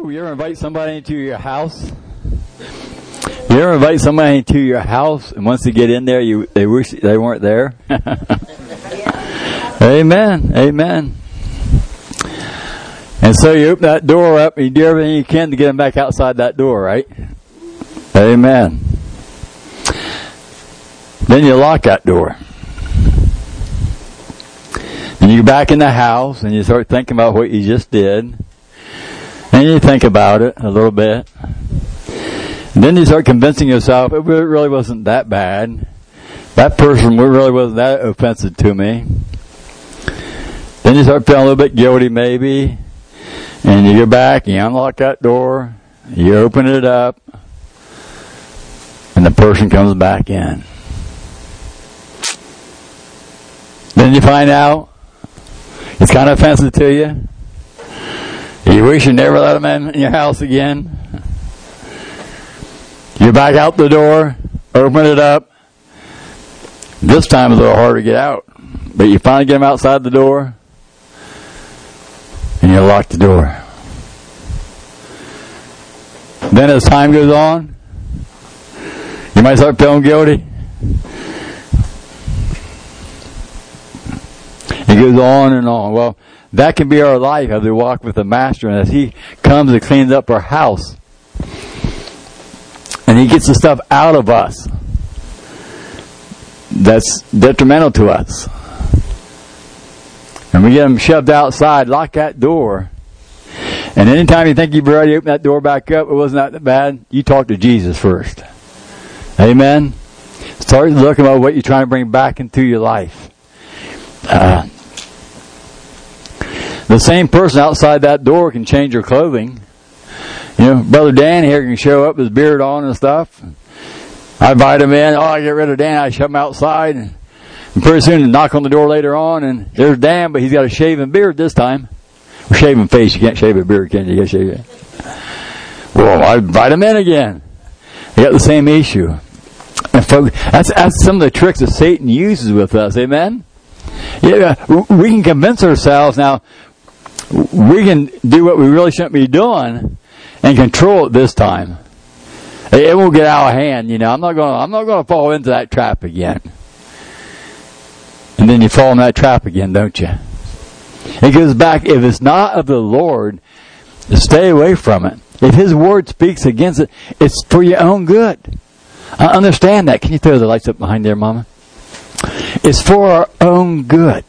You ever invite somebody into your house? You ever invite somebody into your house, and once they get in there, they wish they weren't there? Amen. Amen. And so you open that door up, and you do everything you can to get them back outside that door, right? Amen. Then you lock that door. And you go back in the house, and you start thinking about what you just did. And you think about it a little bit. And then you start convincing yourself it really wasn't that bad. That person really wasn't that offensive to me. Then you start feeling a little bit guilty maybe. And you go back, you unlock that door, you open it up, and the person comes back in. Then you find out it's kind of offensive to you. You wish you never let them in your house again. You back out the door, open it up. This time it's a little harder to get out. But you finally get them outside the door, and you lock the door. Then as time goes on, you might start feeling guilty. It goes on and on. Well, that can be our life as we walk with the Master, and as He comes and cleans up our house. And He gets the stuff out of us that's detrimental to us. And we get them shoved outside, lock that door. And anytime you think you've already opened that door back up, it wasn't that bad, you talk to Jesus first. Amen? Start looking at what you're trying to bring back into your life. The same person outside that door can change your clothing. You know, Brother Dan here can show up with his beard on and stuff. I invite him in. I get rid of Dan. I shove him outside. And pretty soon, knock on the door later on, and there's Dan, but he's got a shaven beard this time. Or shaven face. You can't shave a beard, can you? You got to shave it. Well, I invite him in again. You got the same issue. And folks, that's some of the tricks that Satan uses with us. Amen? Yeah, we can convince ourselves now. We can do what we really shouldn't be doing and control it this time. It won't get out of hand, you know. I'm not going to fall into that trap again. And then you fall in that trap again, don't you? It goes back, if it's not of the Lord, stay away from it. If His Word speaks against it, it's for your own good. I understand that. Can you throw the lights up behind there, Mama? It's for our own good.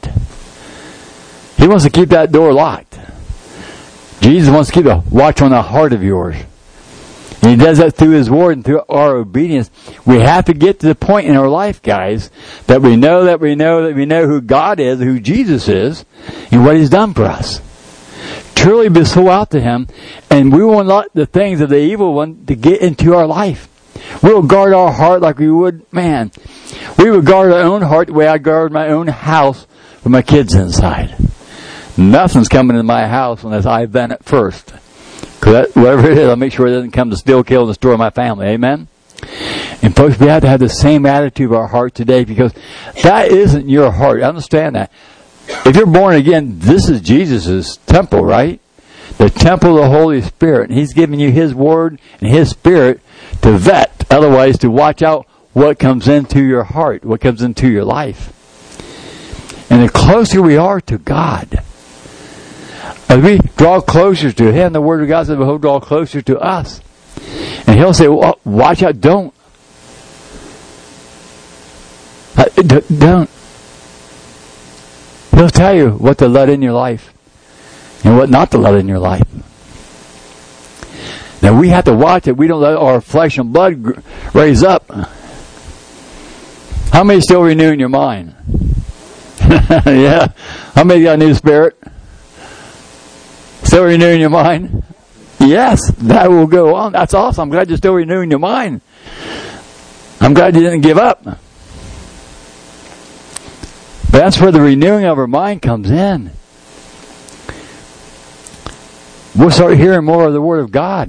He wants to keep that door locked. Jesus wants to keep a watch on the heart of yours. And He does that through His Word and through our obedience. We have to get to the point in our life, guys, that we know who God is, who Jesus is, and what He's done for us. Truly be sold out to Him, and we won't let the things of the evil one to get into our life. We'll guard our heart like we would, man. We would guard our own heart the way I guard my own house with my kids inside. Nothing's coming in my house unless I vent it first. Because whatever it is, I'll make sure it doesn't come to steal, kill, and destroy my family. Amen? And folks, we have to have the same attitude of our heart today, because that isn't your heart. Understand that. If you're born again, this is Jesus' temple, right? The temple of the Holy Spirit. And He's giving you His Word and His Spirit to vet. Otherwise, to watch out what comes into your heart, what comes into your life. And the closer we are to God, as we draw closer to Him, the Word of God says He'll draw closer to us. And He'll say, well, watch out, don't. Don't. He'll tell you what to let in your life and what not to let in your life. Now we have to watch it. We don't let our flesh and blood raise up. How many still renewing your mind? Yeah. How many got a new spirit? Still renewing your mind? Yes, that will go on. That's awesome. I'm glad you're still renewing your mind. I'm glad you didn't give up. But that's where the renewing of our mind comes in. We'll start hearing more of the Word of God.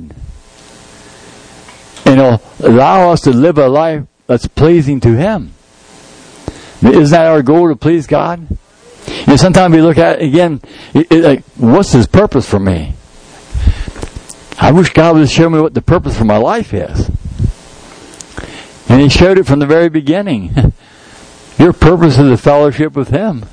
And it'll allow us to live a life that's pleasing to Him. Isn't that our goal, to please God? You know, sometimes we look at it again, like, what's His purpose for me? I wish God would show me what the purpose for my life is. And He showed it from the very beginning. Your purpose is a fellowship with Him.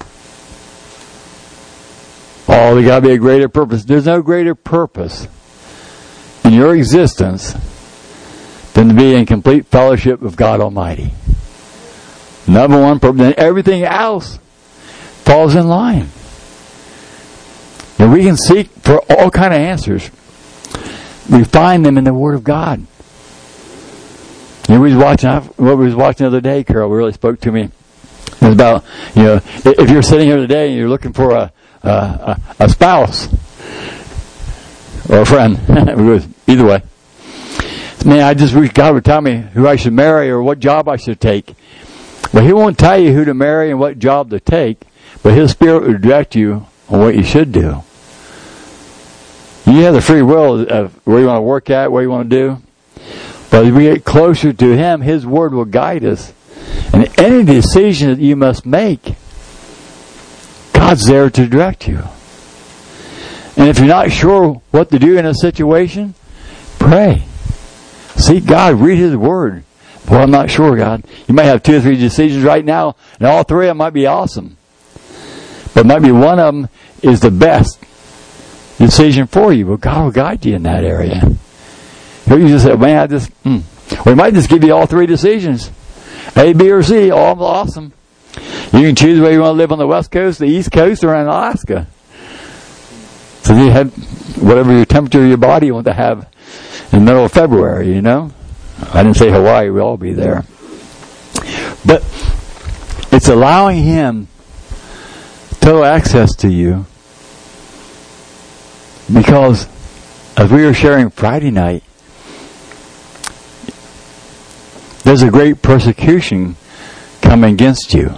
Oh, there got to be a greater purpose. There's no greater purpose in your existence than to be in complete fellowship with God Almighty. Number one purpose. And everything else falls in line. And we can seek for all kind of answers. We find them in the Word of God. You know, what we was watching the other day, Carol, really spoke to me. It was about, if you're sitting here today and you're looking for a spouse or a friend, either way. Man, I just wish God would tell me who I should marry or what job I should take. But He won't tell you who to marry and what job to take, but His Spirit will direct you on what you should do. You have the free will of where you want to work at, what you want to do. But as we get closer to Him, His Word will guide us. And any decision that you must make, God's there to direct you. And if you're not sure what to do in a situation, pray. Seek God. Read His Word. Well, I'm not sure, God. You might have 2 or 3 decisions right now, and all 3 of them might be awesome. But maybe one of them is the best decision for you. But God will guide you in that area. You just say, man, we might just give you all 3 decisions. A, B, or C, all awesome. You can choose whether you want to live on the West Coast, the East Coast, or in Alaska. So you have whatever your temperature of your body you want to have in the middle of February, I didn't say Hawaii, we'll all be there. But it's allowing Him total access to you. Because as we were sharing Friday night, there's a great persecution coming against you.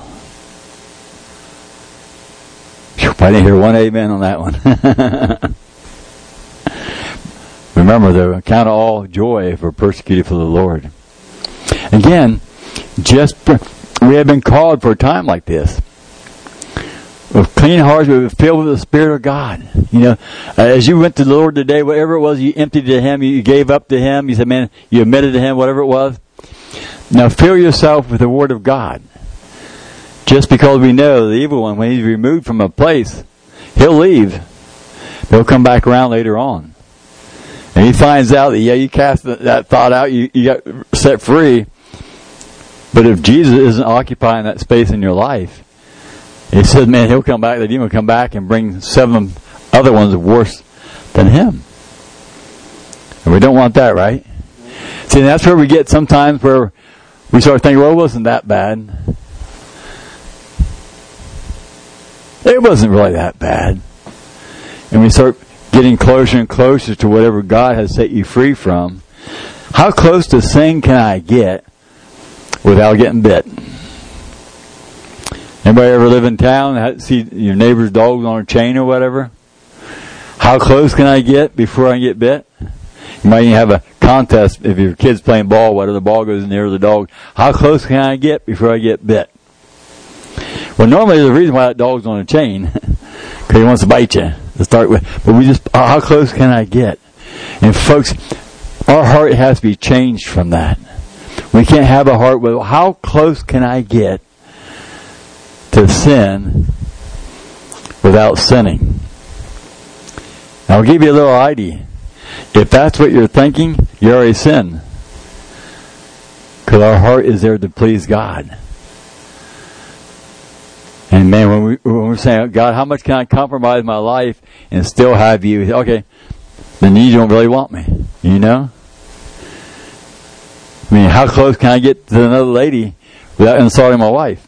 I didn't hear one amen on that one. Remember, though, count it all joy if we're persecuted for the Lord. Again, we have been called for a time like this. With clean hearts, we were filled with the Spirit of God. As you went to the Lord today, whatever it was you emptied to Him, you gave up to Him, you said, man, you admitted to Him, whatever it was. Now fill yourself with the Word of God. Just because we know the evil one, when he's removed from a place, he'll leave. He'll come back around later on. And he finds out that, you cast that thought out, you got set free. But if Jesus isn't occupying that space in your life, he says, man, he'll come back, the demon will come back and bring 7 other ones worse than him. And we don't want that, right? See, that's where we get sometimes where we start thinking, well, it wasn't that bad. It wasn't really that bad. And we start getting closer and closer to whatever God has set you free from. How close to sin can I get without getting bit? Anybody ever live in town, see your neighbor's dog on a chain or whatever? How close can I get before I get bit? You might even have a contest if your kid's playing ball, whether the ball goes near the dog. How close can I get before I get bit? Well, normally there's a reason why that dog's on a chain. Because he wants to bite you to start with. But how close can I get? And folks, our heart has to be changed from that. We can't have a heart with, how close can I get to sin without sinning? I'll give you a little idea. If that's what you're thinking, you already sinned. Because our heart is there to please God. And man, when we're saying, God, how much can I compromise my life and still have you? Okay, then you don't really want me. I mean, how close can I get to another lady without insulting my wife?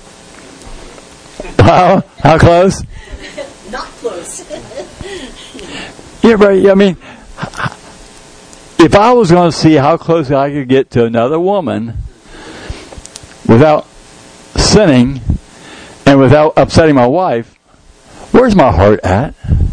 How close? Not close. Yeah, right. I mean, if I was going to see how close I could get to another woman without sinning and without upsetting my wife, where's my heart at?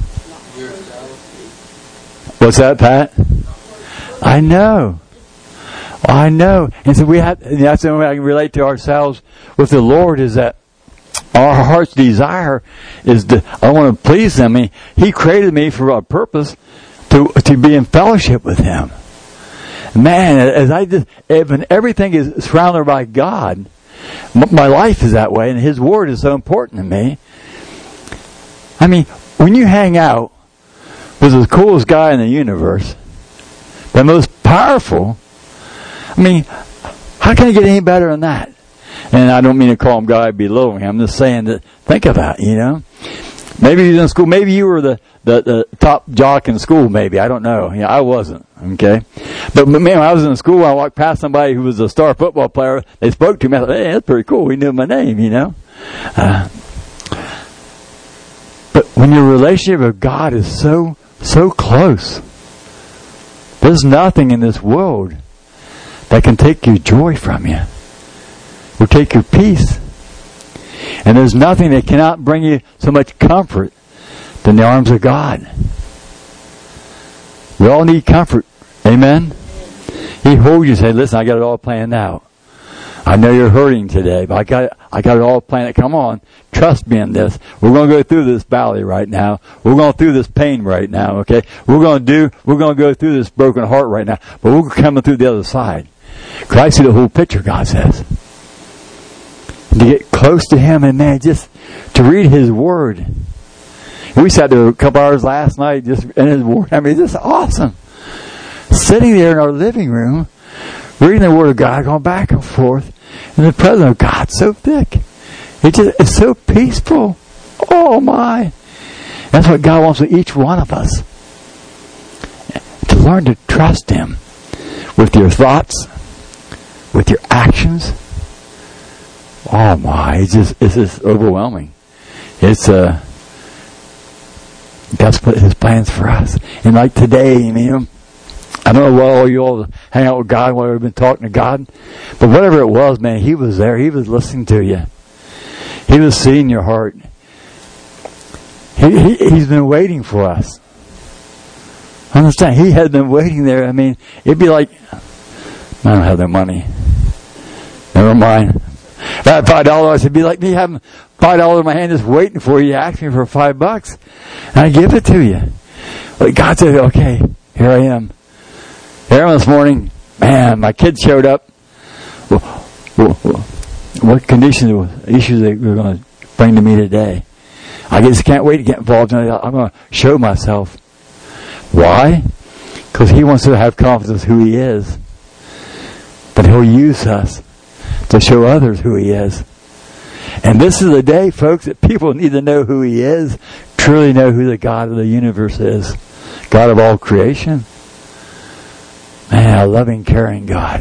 What's that, Pat? I know. And so that's the only way I can relate to ourselves with the Lord, is that our heart's desire is I want to please Him. I mean, He created me for a purpose. to be in fellowship with Him. Man, when everything is surrounded by God, my life is that way, and His Word is so important to me. I mean, when you hang out with the coolest guy in the universe, the most powerful, I mean, how can it get any better than that? And I don't mean to call him God below him. I'm just saying that, think of that, you know. Maybe he was in school. Maybe you were the top jock in school, maybe. I don't know. You know, I wasn't, okay? But man, when I was in school, I walked past somebody who was a star football player. They spoke to me. I thought, hey, that's pretty cool. He knew my name, you know. But when your relationship with God is so close, there's nothing in this world that can take your joy from you or take your peace. And there's nothing that cannot bring you so much comfort than the arms of God. We all need comfort. Amen? He holds you and says, listen, I got it all planned out. I know you're hurting today, but I got it all planned out. Come on, trust me in this. We're going to go through this valley right now. We're going through this pain right now, okay? We're going to go through this broken heart right now, but we're coming through the other side. Because I see the whole picture, God says. To get close to Him, and man, just to read His Word. We sat there a couple hours last night just in His Word. I mean, it's just awesome. Sitting there in our living room, reading the Word of God, going back and forth, and the presence of God so thick. It's so peaceful. Oh my. That's what God wants with each one of us. To learn to trust Him with your thoughts, with your actions. Oh my, it's just overwhelming. God's put His plans for us. And like today, I mean, I don't know what all you all hang out with God, while we've been talking to God, but whatever it was, man, He was there. He was listening to you. He was seeing your heart. He's been waiting for us. Understand? He had been waiting there. I mean, it'd be like, I don't have the money. Never mind. If I had $5, it'd be like me having $5 in my hand just waiting for you. You ask me for $5, and I give it to you. But God said, okay, here I am. Here I am this morning. Man, my kids showed up. What conditions, issues they were going to bring to me today? I just can't wait to get involved in it. I'm going to show myself. Why? Because He wants to have confidence who He is. But He'll use us to show others who He is. And this is the day, folks, that people need to know who He is, truly know who the God of the universe is. God of all creation. Man, a loving, caring God.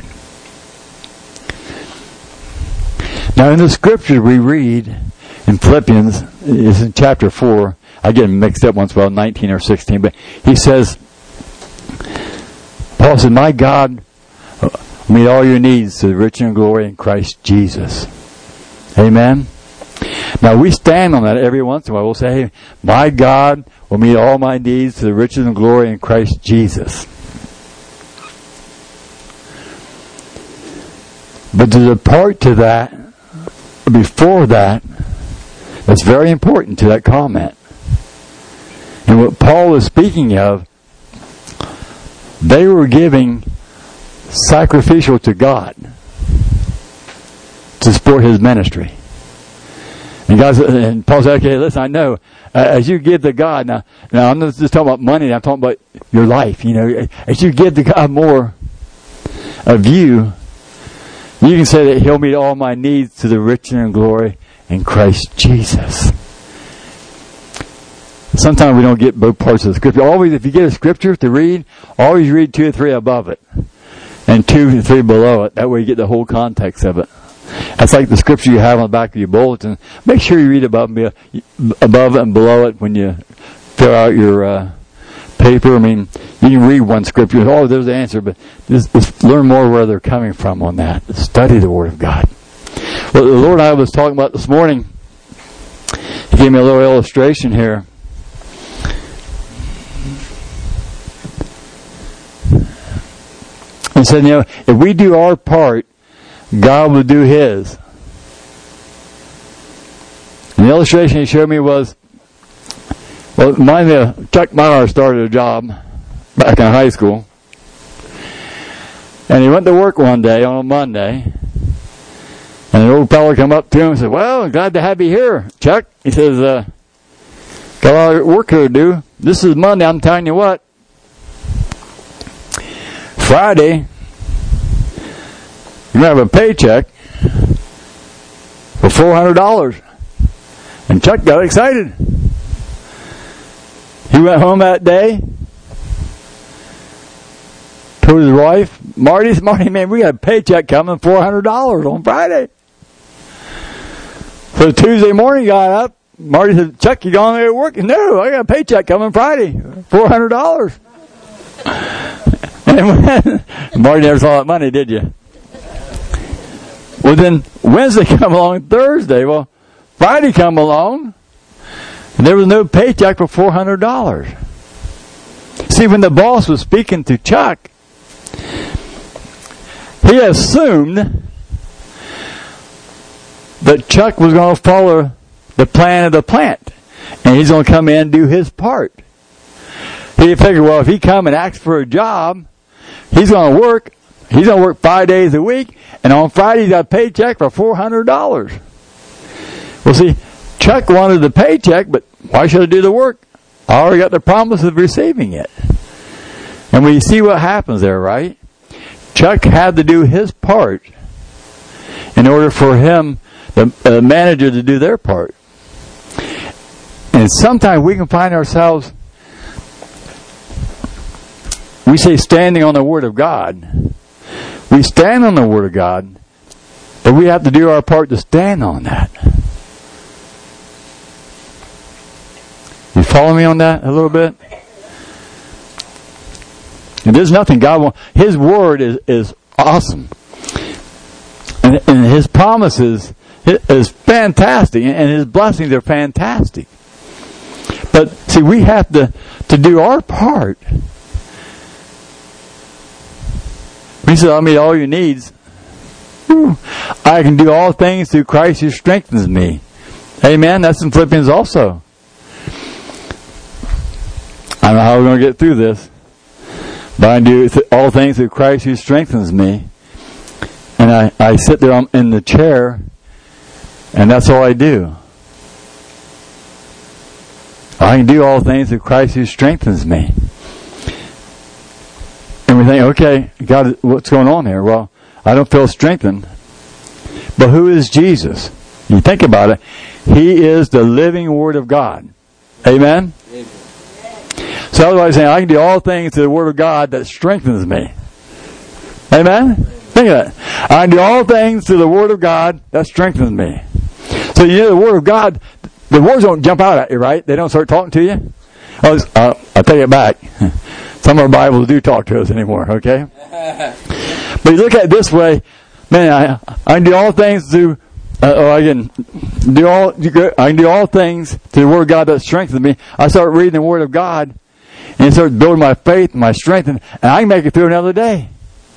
Now in the scripture we read in Philippians, it's in chapter 4, I get mixed up once, well, 19 or 16, but he says, Paul said, my God will meet all your needs to the riches and glory in Christ Jesus. Amen? Now we stand on that every once in a while. We'll say, hey, my God will meet all my needs to the riches and glory in Christ Jesus. But there's a part to that, before that, that's very important to that comment. And what Paul is speaking of, they were giving sacrificial to God to support His ministry. And Paul said, okay, listen, I know, as you give to God, now I'm not just talking about money, I'm talking about your life, you know, as you give to God more of you can say that He'll meet all my needs to the riches and glory in Christ Jesus. Sometimes we don't get both parts of the scripture. Always, if you get a scripture to read, always read 2 or 3 above it. And 2 or 3 below it. That way you get the whole context of it. That's like the scripture you have on the back of your bulletin. Make sure you read above it and below it when you fill out your paper. I mean, you can read one scripture. Oh, there's the answer. But just learn more where they're coming from on that. Study the Word of God. Well, the Lord and I was talking about this morning. He gave me a little illustration here. He said, you know, if we do our part, God will do His. And the illustration he showed me was, well, it reminded me of Chuck Mauer started a job back in high school. And he went to work one day on a Monday. And an old fellow come up to him and said, "Well, glad to have you here, Chuck." He says, "Got a lot of work here to do. This is Monday, I'm telling you what. Friday, you're going to have a paycheck for $400. And Chuck got excited. He went home that day, told his wife, Marty, man, we got a paycheck coming, $400 on Friday. So Tuesday morning he got up. Marty said, "Chuck, you going there to work?" "No, I got a paycheck coming Friday, $400. And Marty never saw that money, did you? Well, then Wednesday come along, Thursday. Well, Friday come along, and there was no paycheck for $400. See, when the boss was speaking to Chuck, he assumed that Chuck was going to follow the plan of the plant, and he's going to come in and do his part. He figured, well, if he come and asks for a job, he's going to work. He's going to work 5 days a week, and on Friday he's got a paycheck for $400. Well, see, Chuck wanted the paycheck, but why should I do the work? I already got the promise of receiving it. And we see what happens there, right? Chuck had to do his part in order for him, the manager, to do their part. And sometimes we can find ourselves, we say standing on the Word of God. We stand on the Word of God, but we have to do our part to stand on that. You follow me on that a little bit? And there's nothing God wants. His Word is awesome. And His promises is fantastic. And His blessings are fantastic. But, see, we have to do our part. He said, "I'll meet all your needs. I can do all things through Christ who strengthens me." Amen. That's in Philippians also. I don't know how we're going to get through this. But I do all things through Christ who strengthens me. And I sit there in the chair, and that's all I do. I can do all things through Christ who strengthens me. And we think, okay, God, what's going on here? Well, I don't feel strengthened. But who is Jesus? You think about it. He is the living Word of God. Amen? Amen. So otherwise saying, I can do all things through the Word of God that strengthens me. Amen? Think of that. I can do all things through the Word of God that strengthens me. So you know the Word of God, the words don't jump out at you, right? They don't start talking to you. I'll take it back. Some of our Bibles do talk to us anymore, okay? But you look at it this way, man, I can do all things through, I can do all things through the Word of God that strengthens me. I start reading the Word of God, and it starts building my faith and my strength, and I can make it through another day.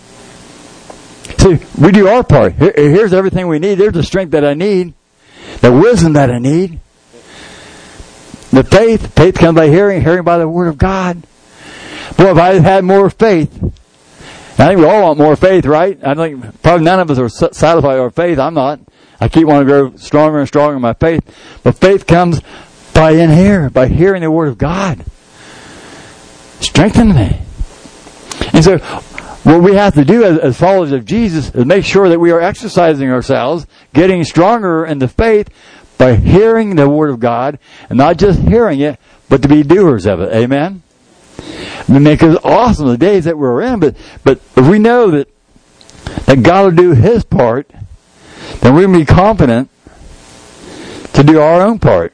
See, we do our part. Here's everything we need. There's the strength that I need, the wisdom that I need, the faith. Faith comes by hearing, hearing by the Word of God. Boy, if I had more faith, I think we all want more faith, right? I think probably none of us are satisfied with our faith. I'm not. I keep wanting to grow stronger and stronger in my faith. But faith comes by hearing the Word of God. Strengthen me. And so what we have to do as followers of Jesus is make sure that we are exercising ourselves, getting stronger in the faith by hearing the Word of God, and not just hearing it, but to be doers of it. Amen? I mean, it's awesome the days that we're in, but if we know that God will do His part, then we can be confident to do our own part.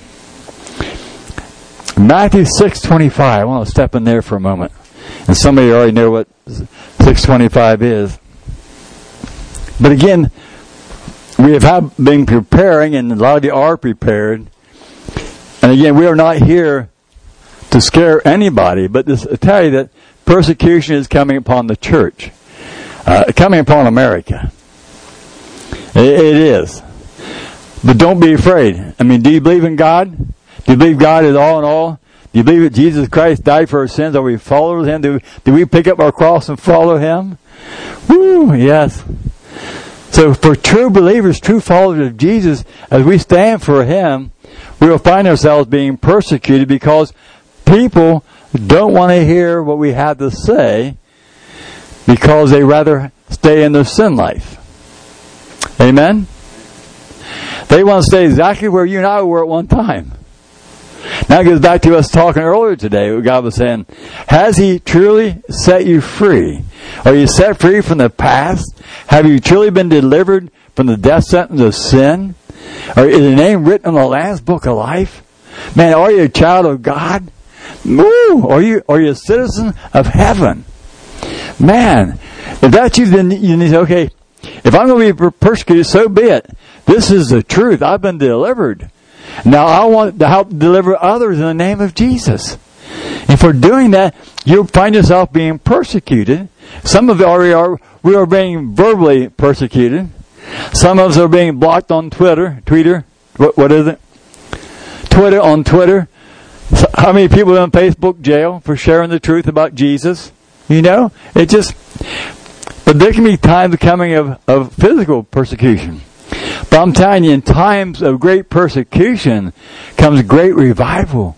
Matthew 6:25. I want to step in there for a moment. And some of you already know what 6:25 is. But again, we have been preparing, and a lot of you are prepared. And again, we are not here to scare anybody, but to tell you that persecution is coming upon the church, coming upon America. It is. But don't be afraid. I mean, do you believe in God? Do you believe God is all in all? Do you believe that Jesus Christ died for our sins? Are we followers of Him? Do we pick up our cross and follow Him? Woo, yes. So for true believers, true followers of Jesus, as we stand for Him, we will find ourselves being persecuted because people don't want to hear what we have to say because they rather stay in their sin life. Amen? They want to stay exactly where you and I were at one time. Now it goes back to us talking earlier today. God was saying, has He truly set you free? Are you set free from the past? Have you truly been delivered from the death sentence of sin? Or is your name written in the Lamb's Book of Life? Man, are you a child of God? Woo! Are you a citizen of heaven? Man, if that's you, then you need to say, okay, if I'm going to be persecuted, so be it. This is the truth. I've been delivered. Now I want to help deliver others in the name of Jesus. And for doing that, you'll find yourself being persecuted. Some of you we are being verbally persecuted. Some of us are being blocked on Twitter. What is it? On Twitter. So how many people are in Facebook jail for sharing the truth about Jesus? You know? But there can be times coming of physical persecution. But I'm telling you, in times of great persecution comes great revival.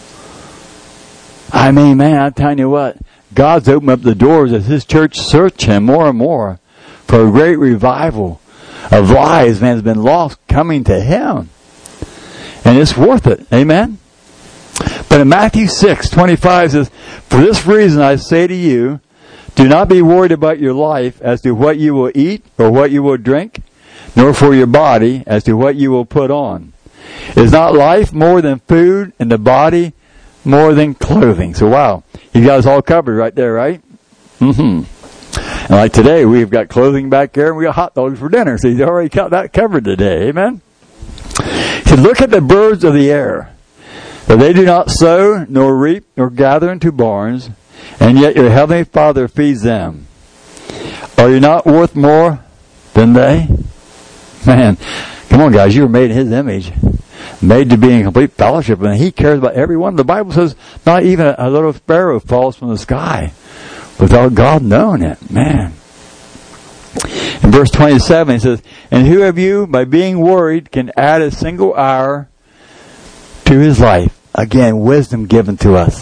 I mean, man, I'm telling you what, God's opened up the doors as His church search Him more and more for a great revival of lives, man, has been lost coming to Him. And it's worth it. Amen? But in Matthew 6:25 says, for this reason I say to you, do not be worried about your life as to what you will eat or what you will drink, nor for your body as to what you will put on. Is not life more than food, and the body more than clothing? So wow, you got us all covered right there, right? And like today, we've got clothing back there, and we got hot dogs for dinner. So he's already got that covered today. Amen? He said, look at the birds of the air. For they do not sow, nor reap, nor gather into barns, and yet your heavenly Father feeds them. Are you not worth more than they? Man, come on guys, you were made in His image. Made to be in complete fellowship, and He cares about everyone. The Bible says not even a little sparrow falls from the sky without God knowing it. Man. In verse 27 it says, and who of you, by being worried, can add a single hour to his life? Again, wisdom given to us.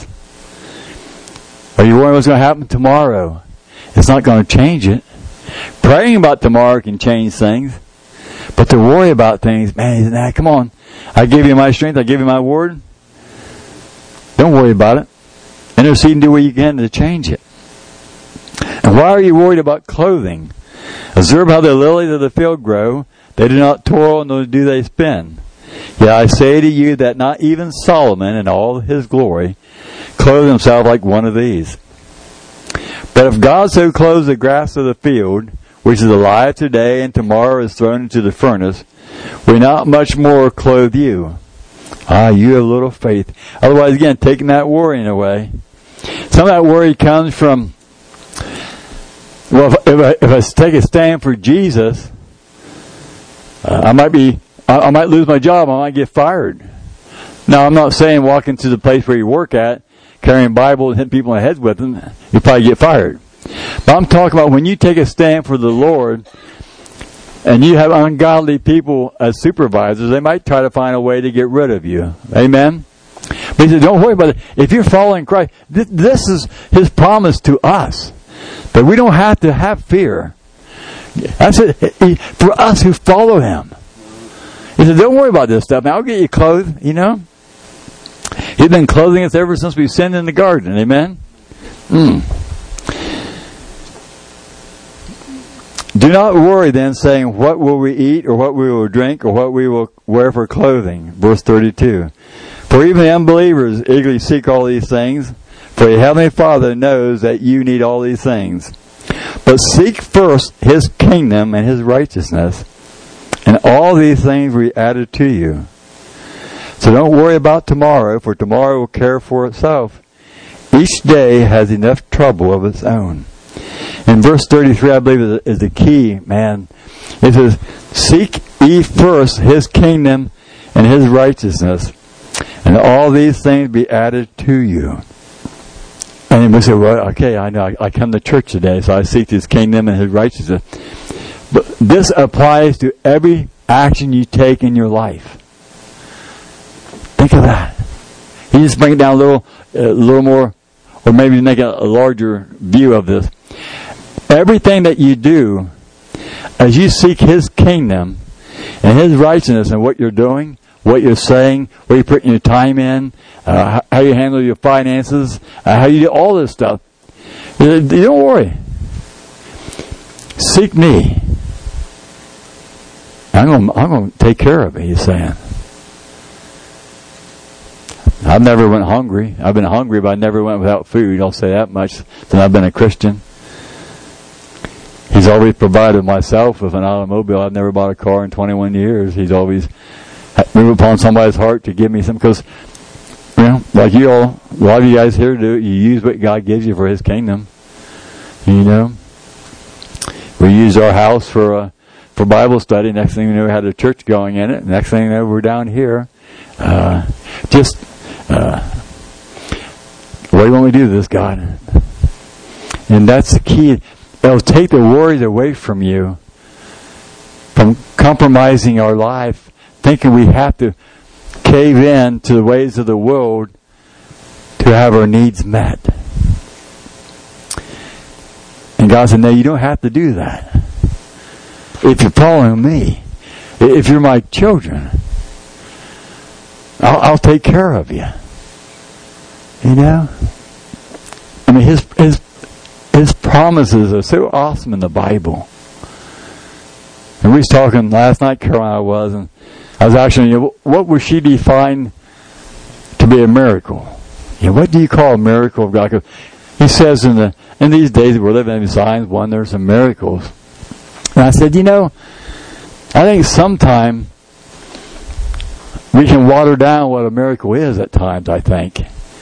Are you worried what's going to happen tomorrow? It's not going to change it. Praying about tomorrow can change things. But to worry about things, man, come on. I give you my strength. I give you my word. Don't worry about it. Intercede and do what you can to change it. And why are you worried about clothing? Observe how the lilies of the field grow. They do not toil, nor do they spin. Yet I say to you that not even Solomon in all his glory clothed himself like one of these. But if God so clothes the grass of the field, which is alive today and tomorrow is thrown into the furnace, will not much more clothe you? You have little faith. Otherwise, again, taking that worrying away. Some of that worry comes from, well, if I take a stand for Jesus, I might lose my job. I might get fired. Now, I'm not saying walk into the place where you work at, carrying Bible and hitting people in the head with them, you probably get fired. But I'm talking about when you take a stand for the Lord and you have ungodly people as supervisors, they might try to find a way to get rid of you. Amen? But he said, don't worry about it. If you're following Christ, this is His promise to us. That we don't have to have fear. That's it. For us who follow Him. He said, don't worry about this stuff. Now, I'll get you clothed, you know. He's been clothing us ever since we sinned in the garden. Amen? Do not worry then, saying, what will we eat, or what we will drink, or what we will wear for clothing? Verse 32. For even the unbelievers eagerly seek all these things, for your heavenly Father knows that you need all these things. But seek first His kingdom and His righteousness, and all these things will be added to you. So don't worry about tomorrow, for tomorrow will care for itself. Each day has enough trouble of its own. In verse 33, I believe, is the key, man. It says, seek ye first His kingdom and His righteousness, And all these things be added to you. And we say, well, okay, I know. I come to church today, so I seek His kingdom and His righteousness. But this applies to every action you take in your life. Think of that. You just bring it down a little more, or maybe make a larger view of this. Everything that you do, as you seek His kingdom and His righteousness and what you're doing, what you're saying, where you're putting your time in, how you handle your finances, how you do all this stuff. Don't worry. Seek me. I'm going to take care of it, He's saying. I've never went hungry. I've been hungry, but I never went without food. I'll say that much since I've been a Christian. He's always provided myself with an automobile. I've never bought a car in 21 years. He's always moved upon somebody's heart to give me some, because, like you all, a lot of you guys here do, you use what God gives you for His kingdom. We used our house for Bible study. Next thing you know, we had a church going in it. Next thing you know, we're down here. What do you want me to do with this, God? And that's the key. It'll take the worries away from you, from compromising our life, thinking we have to cave in to the ways of the world to have our needs met. And God said, no, you don't have to do that. If you're following me, if you're my children, I'll take care of you. I mean, His promises are so awesome in the Bible. And we was talking last night, Caroline and I was actually, what would she define to be a miracle? What do you call a miracle of God? 'Cause He says in these days we're living in signs, wonders, and miracles. And I said, I think sometime we can water down what a miracle is at times, I think.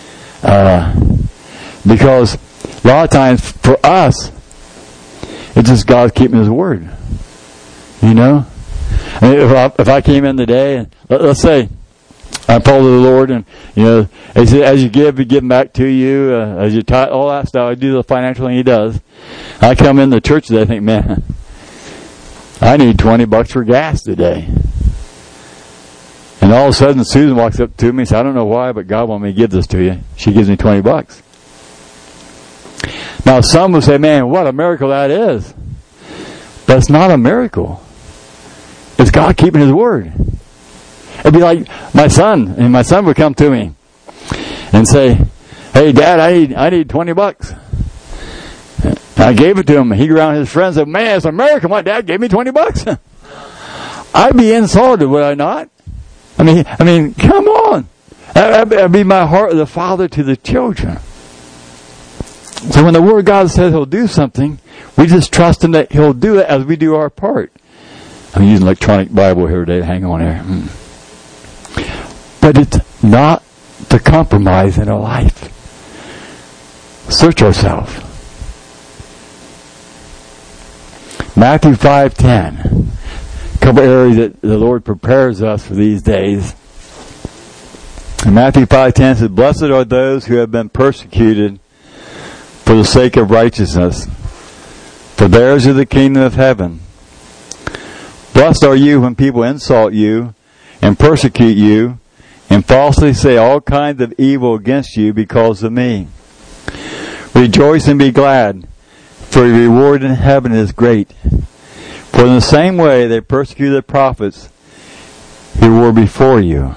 Because a lot of times for us, it's just God keeping His word. I mean, if I came in today and let's say I follow the Lord, and as you give, He gives back to you. As you tithe, all that stuff, I do the financial thing He does. I come in the church today, I think, man, I need $20 for gas today. And all of a sudden, Susan walks up to me and says, I don't know why, but God wanted me to give this to you. She gives me $20. Now, some will say, man, what a miracle that is. But it's not a miracle. It's God keeping His word. It'd be like my son, and my son would come to me and say, hey, Dad, I need $20. I gave it to him. He around his friends and said, man, it's a miracle. My dad gave me $20. I'd be insulted, would I not? I mean, come on. That'd be my heart of the father to the children. So when the Word of God says He'll do something, we just trust Him that He'll do it as we do our part. I'm using electronic Bible here today. Hang on here. But it's not to compromise in our life. Search ourselves. Matthew 5:10. A couple areas that the Lord prepares us for these days. In Matthew 5:10 says, blessed are those who have been persecuted for the sake of righteousness, for theirs is the kingdom of heaven. Blessed are you when people insult you and persecute you and falsely say all kinds of evil against you because of me. Rejoice and be glad, for your reward in heaven is great. For in the same way they persecuted the prophets who were before you.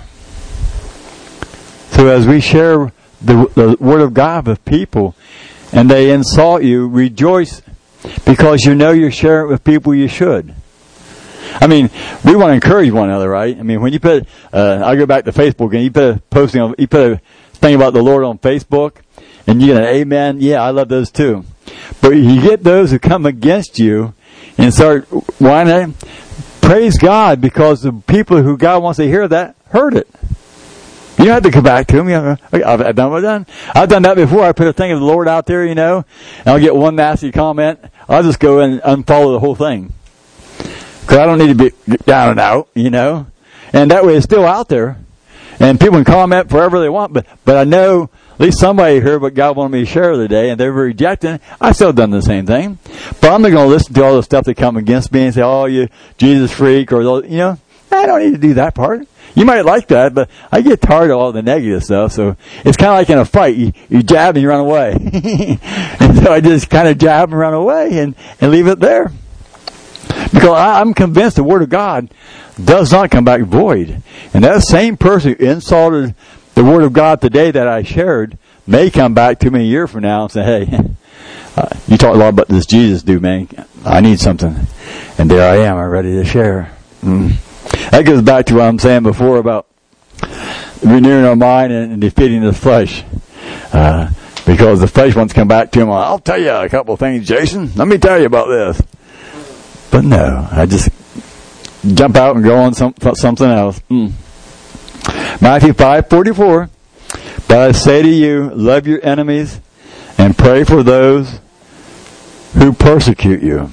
So as we share the Word of God with people, and they insult you, rejoice, because you're sharing it with people you should. I mean, we want to encourage one another, right? I mean, when you put, I go back to Facebook, and you put a thing about the Lord on Facebook, and you get an amen. Yeah, I love those too. But you get those who come against you and start whining. Praise God, because the people who God wants to hear that heard it. You don't have to come back to him. I've done what I've done. I've done that before. I put a thing of the Lord out there, and I'll get one nasty comment. I'll just go and unfollow the whole thing. Because I don't need to be down and out, And that way it's still out there. And people can comment forever they want, but I know at least somebody heard what God wanted me to share today, and they were rejecting it. I still done the same thing. But I'm not going to listen to all the stuff that come against me and say, oh, you Jesus freak, or, I don't need to do that part. You might like that, but I get tired of all the negative stuff. So it's kind of like in a fight. You jab and you run away. And so I just kind of jab and run away and leave it there. Because I'm convinced the Word of God does not come back void. And that same person who insulted the Word of God today that I shared may come back to me a year from now and say, hey, you talk a lot about this Jesus dude, man. I need something. And there I am. I'm ready to share. That goes back to what I'm saying before about renewing our mind and defeating the flesh. Because the flesh wants to come back to him. I'll tell you a couple of things, Jason. Let me tell you about this. But no, I just jump out and go on something else. Matthew 5:44. But I say to you, love your enemies and pray for those who persecute you.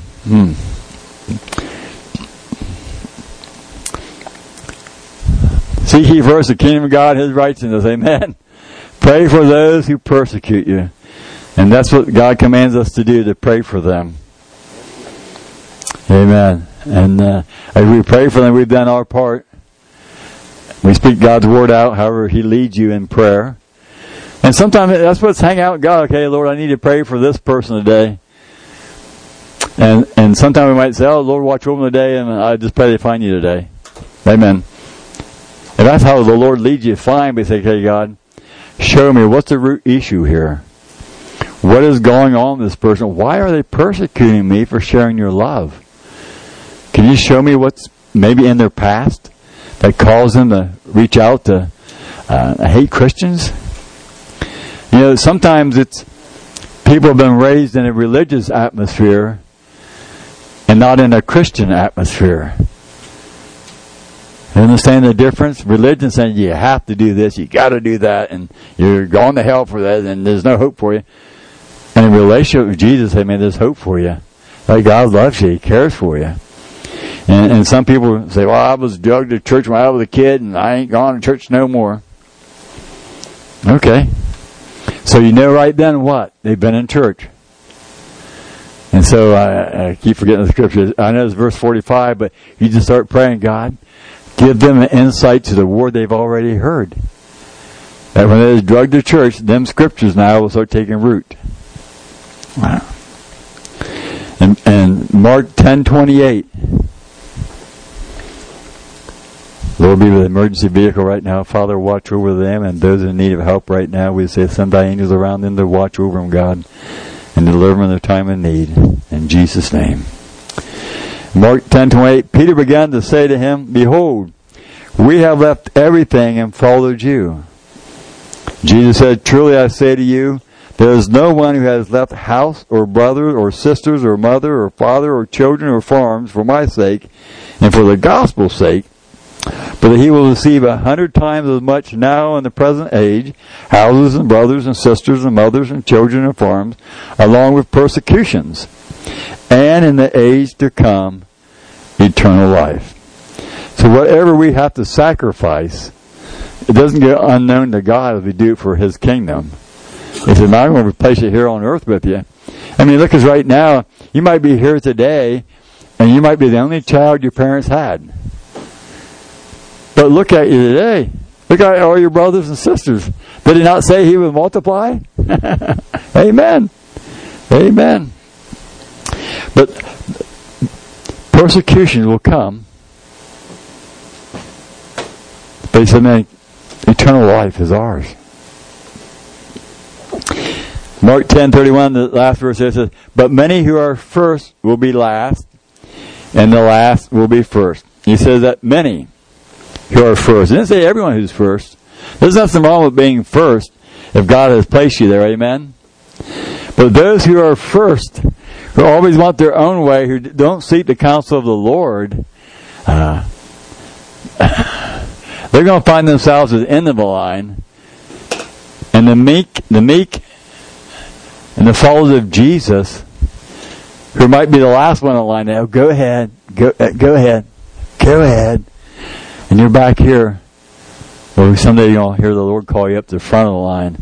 Seek ye first the kingdom of God, His righteousness. Amen. Pray for those who persecute you. And that's what God commands us to do, to pray for them. Amen. And as we pray for them, we've done our part. We speak God's word out, however He leads you in prayer. And sometimes that's what's hang out with God. Okay, Lord, I need to pray for this person today. And sometimes we might say, oh, Lord, watch over them today, and I just pray they find you today. Amen. If that's how the Lord leads you, fine. But say, okay, God, show me what's the root issue here. What is going on with this person? Why are they persecuting me for sharing your love? Can you show me what's maybe in their past that caused them to reach out to hate Christians? Sometimes it's people have been raised in a religious atmosphere and not in a Christian atmosphere. You understand the difference? Religion saying you have to do this, you got to do that, and you're going to hell for that, and there's no hope for you. And in a relationship with Jesus, hey man, there's hope for you. Like God loves you, He cares for you. And some people say, well, I was drugged to church when I was a kid, and I ain't gone to church no more. Okay. So you know right then what? They've been in church. And so I keep forgetting the scripture. I know it's verse 45, but you just start praying, God, give them an insight to the word they've already heard. That when they're drugged to church, them scriptures now will start taking root. Wow. And Mark 10:28. Lord, be with the emergency vehicle right now. Father, watch over them and those in need of help right now. We say send thy angels around them to watch over them, God, and deliver them in their time of need. In Jesus' name. Mark 10:28. Peter began to say to him, behold, we have left everything and followed you. Jesus said, truly I say to you, there is no one who has left house or brothers or sisters or mother or father or children or farms for my sake and for the gospel's sake, but that he will receive 100 times as much now in the present age, houses and brothers and sisters and mothers and children and farms, along with persecutions, and in the age to come, eternal life. So whatever we have to sacrifice, it doesn't get unknown to God as we do it for His kingdom. He said, I'm going to replace it here on earth with you. I mean, look, because right now, you might be here today, and you might be the only child your parents had. But look at you today. Look at all your brothers and sisters. Did He not say He would multiply? Amen. Amen. But persecution will come. But He said, man, eternal life is ours. Mark 10:31, the last verse says, but many who are first will be last, and the last will be first. He says that many who are first. He didn't say everyone who's first. There's nothing wrong with being first if God has placed you there, amen? But those who are first, who always want their own way, who don't seek the counsel of the Lord, they're going to find themselves at the end of the line. And the meek, and the followers of Jesus, who might be the last one in line now, go ahead. And you're back here Or someday you'll hear the Lord call you up to the front of the line.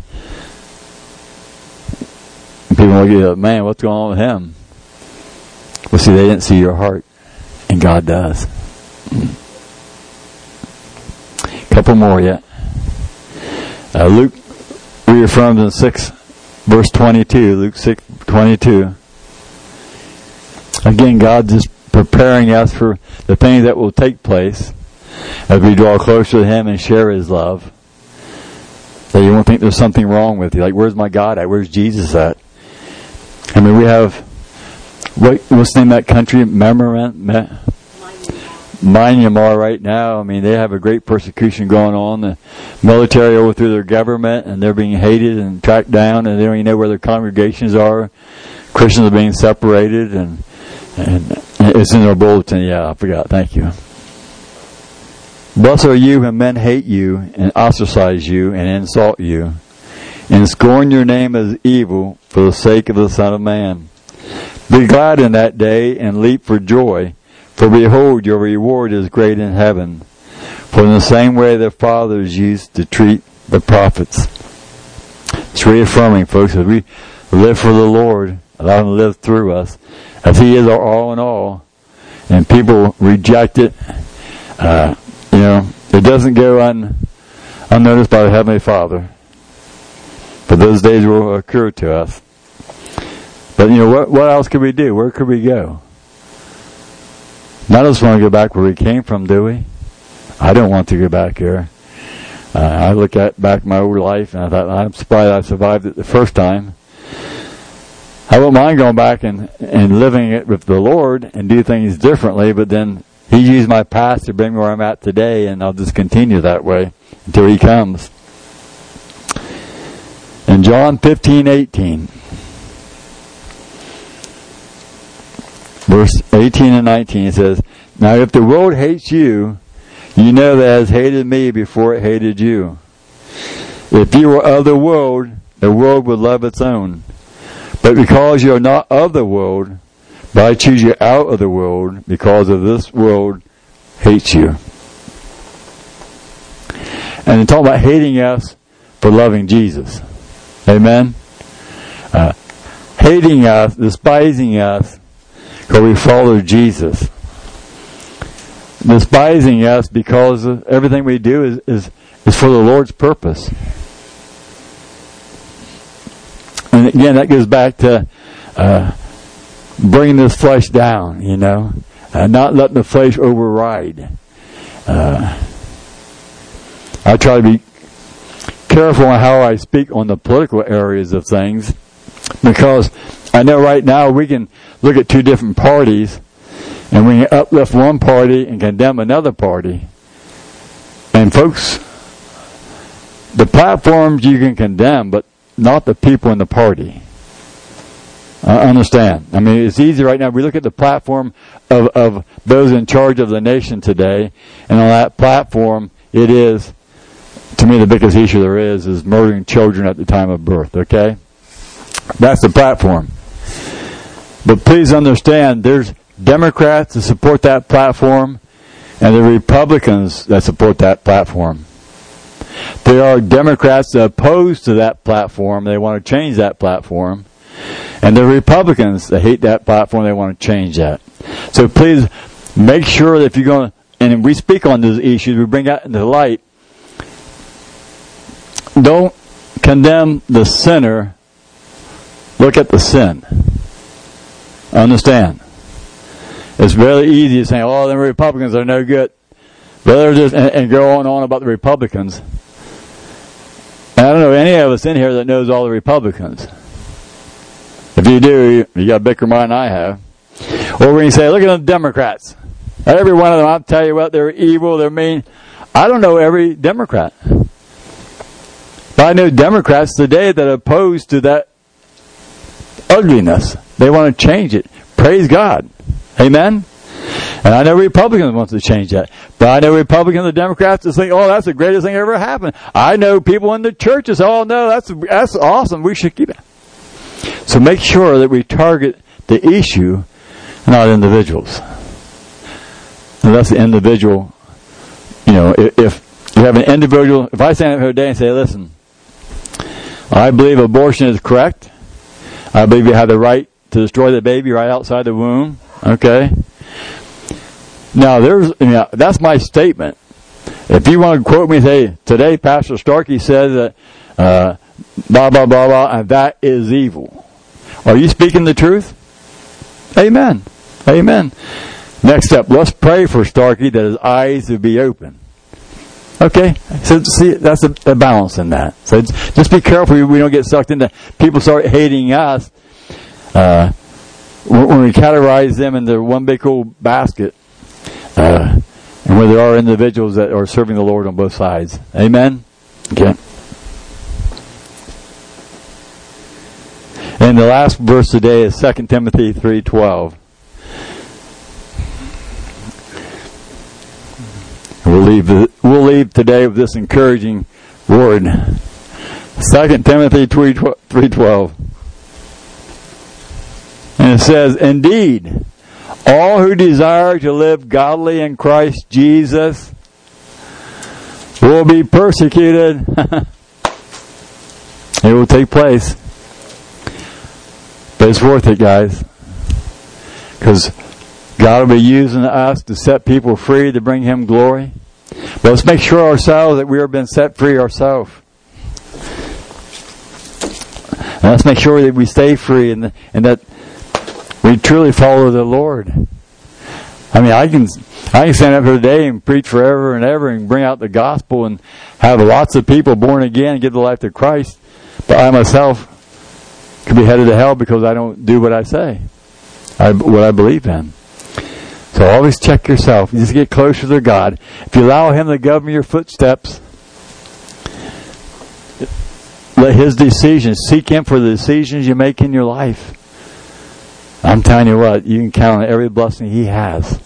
And people will go, man, what's going on with him? Well, see, they didn't see your heart. And God does. Couple more yet. Luke reaffirms in 6 verse 22. Luke 6:22. Again, God's just preparing us for the things that will take place as we draw closer to Him and share His love. So you won't think there's something wrong with you. Like, where's my God at? Where's Jesus at? I mean, we have, what's the name of that country? Myanmar right now. I mean, they have a great persecution going on. The military overthrew their government, and they're being hated and tracked down, and they don't even know where their congregations are. Christians are being separated, and it's in their bulletin. Yeah, I forgot. Thank you. Blessed are you when men hate you and ostracize you and insult you and scorn your name as evil for the sake of the Son of Man. Be glad in that day and leap for joy, for behold, your reward is great in heaven. For in the same way the fathers used to treat the prophets. It's reaffirming, folks, as we live for the Lord, allow Him to live through us, as He is our all in all, and people reject it, it doesn't go unnoticed by the Heavenly Father. But those days will occur to us. But what else could we do? Where could we go? None of us want to go back where we came from, do we? I don't want to go back here. I look back my old life, and I thought, I'm surprised I survived it the first time. I wouldn't mind going back and living it with the Lord and do things differently, but then He used my past to bring me where I'm at today, and I'll just continue that way until He comes. In John 15:18, verse 18 and 19, it says, now if the world hates you, you know that it has hated me before it hated you. If you were of the world would love its own. But because you are not of the world, but I choose you out of the world, because of this world hates you. And they talk about hating us for loving Jesus. Amen? Hating us, despising us, because we follow Jesus. Despising us because everything we do is for the Lord's purpose. And again, that goes back to bringing this flesh down, not letting the flesh override. I try to be careful on how I speak on the political areas of things, because I know right now we can look at two different parties, and we can uplift one party and condemn another party. And folks, the platforms you can condemn, but not the people in the party. Understand. I mean, it's easy right now. We look at the platform of those in charge of the nation today, and on that platform, it is, to me, the biggest issue there is murdering children at the time of birth, okay? That's the platform. But please understand, there's Democrats that support that platform, and there are Republicans that support that platform. There are Democrats that oppose to that platform. They want to change that platform. And there are Republicans that hate that platform. They want to change that. So please make sure that if you're going to, and we speak on these issues, we bring that into the light, don't condemn the sinner. Look at the sin. Understand. It's very easy to say, oh, the Republicans are no good. But they're just, and go on and on about the Republicans. And I don't know any of us in here that knows all the Republicans. If you do, you got a bigger mind than I have. Or when you say, look at the Democrats. Every one of them, I'll tell you what, they're evil, they're mean. I don't know every Democrat. But I know Democrats today that are opposed to that ugliness. They want to change it. Praise God. Amen? And I know Republicans want to change that. But I know Republicans and Democrats that think, oh, that's the greatest thing ever happened. I know people in the churches, oh, no, that's awesome. We should keep it. So make sure that we target the issue, not individuals. Unless the individual, if You have an individual. If I stand up here today and say, listen, I believe abortion is correct. I believe you have the right to destroy the baby right outside the womb. Okay? Now, that's my statement. If you want to quote me and say, today Pastor Starkey says that blah, blah, blah, blah, and that is evil. Are you speaking the truth? Amen. Amen. Next up, let's pray for Starkey that his eyes would be open. Okay? So, see, that's a balance in that. So, just be careful we don't get sucked into people start hating us when we categorize them into one big old basket. And where there are individuals that are serving the Lord on both sides. Amen? Okay. And the last verse today is 2 Timothy 3:12. We'll leave today with this encouraging word. 2 Timothy 3:12. And it says, indeed, all who desire to live godly in Christ Jesus will be persecuted. It will take place. But it's worth it, guys. Because God will be using us to set people free to bring Him glory. But let's make sure ourselves that we are being set free ourselves. And let's make sure that we stay free and that we truly follow the Lord. I mean, I can stand up here today and preach forever and ever and bring out the gospel and have lots of people born again and give their life to Christ. But I myself could be headed to hell because I don't do what I say, what I believe in. So always check yourself. You just get closer to God. If you allow Him to govern your footsteps, let His decisions, seek Him for the decisions you make in your life. I'm telling you what, you can count on every blessing He has.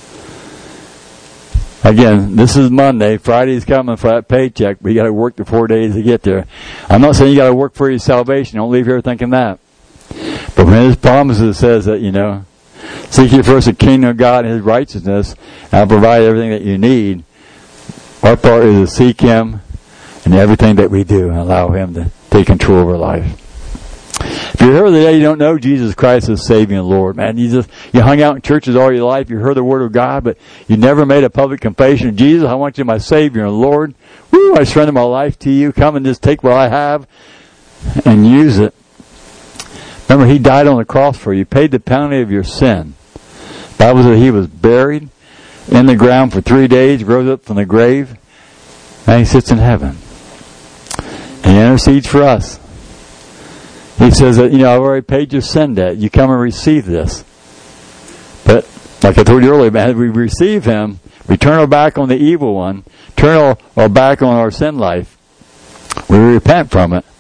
Again, this is Monday. Friday's coming for that paycheck, but you got to work the 4 days to get there. I'm not saying you got to work for your salvation. Don't leave here thinking that. But when His promises says that, seek ye first the kingdom of God and His righteousness, and I'll provide everything that you need. Our part is to seek Him in everything that we do and allow Him to take control of our life. If you're here today, you don't know Jesus Christ as Savior and Lord, man. You hung out in churches all your life, you heard the Word of God, but you never made a public confession. Jesus, I want you my Savior and Lord. Woo, I surrender my life to you. Come and just take what I have and use it. Remember, He died on the cross for you, paid the penalty of your sin. The Bible says He was buried in the ground for 3 days, rose up from the grave, and He sits in heaven. And He intercedes for us. He says that, I've already paid your sin debt. You come and receive this. But, like I told you earlier, man, we receive Him, we turn our back on the evil one, turn our back on our sin life, we repent from it,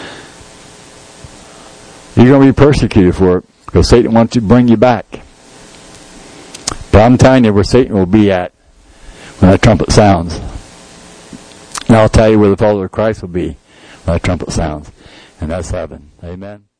you're going to be persecuted for it because Satan wants to bring you back. But I'm telling you where Satan will be at when that trumpet sounds. And I'll tell you where the follower of Christ will be when that trumpet sounds. And that's heaven. Amen.